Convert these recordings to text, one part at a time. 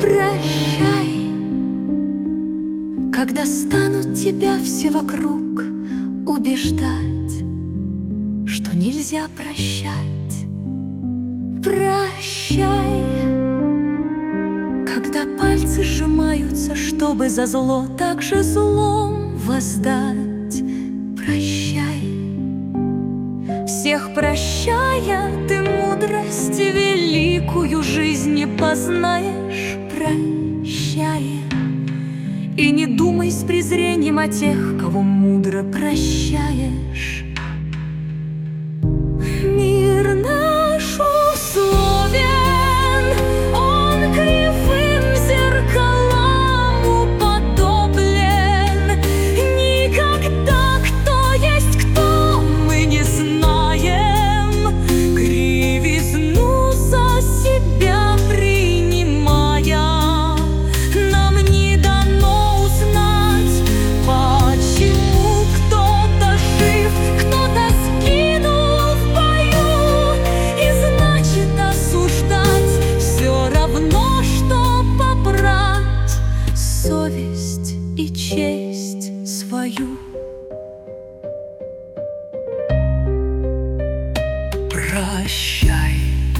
Прощай, когда станут тебя все вокруг убеждать, что нельзя прощать. Прощай, когда пальцы сжимаются, чтобы за зло также злом воздать. Прощай, всех прощая, ты мудрость великую жизни познаешь. Прощай, и не думай с презрением о тех, кого мудро прощаешь. Мир наш условен, он кривым зеркалам уподоблен. Никогда кто есть кто, мы не знаем, кривизну за себя принимая. Нам не дано узнать, почему кто-то жив, кто-то сгинул в бою. И значит осуждать все равно, что попрать совесть и честь свою. Прощай,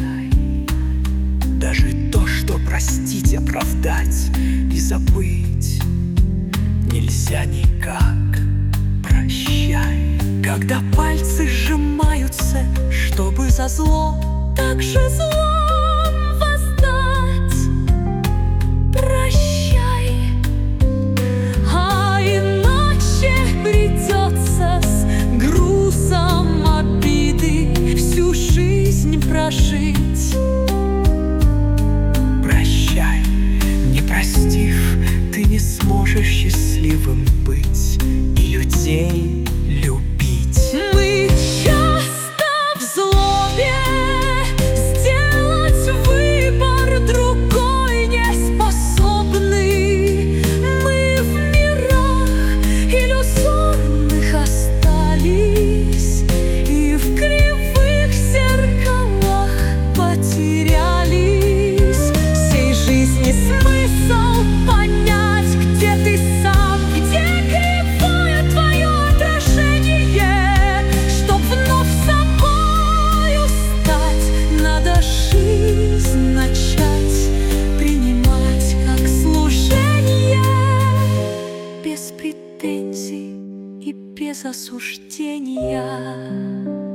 даже то, что простить, оправдать и забыть нельзя никак. Прощай, когда пальцы сжимаются, чтобы за зло также злом воздать. Прощай, а иначе придется с грузом обиды всю жизнь прожить. Прощай, не простив, ты не сможешь счастливым быть и людей любить. Мы часто в злобе сделать выбор другой не способны. Мы в мирах иллюзорных остались и в кривых зеркалах потерялись. Всей жизни смысл понять, где ты сам, где кривое твое отражение. Чтоб вновь собою стать, надо жизнь начать принимать как служение, без претензий и без осуждения.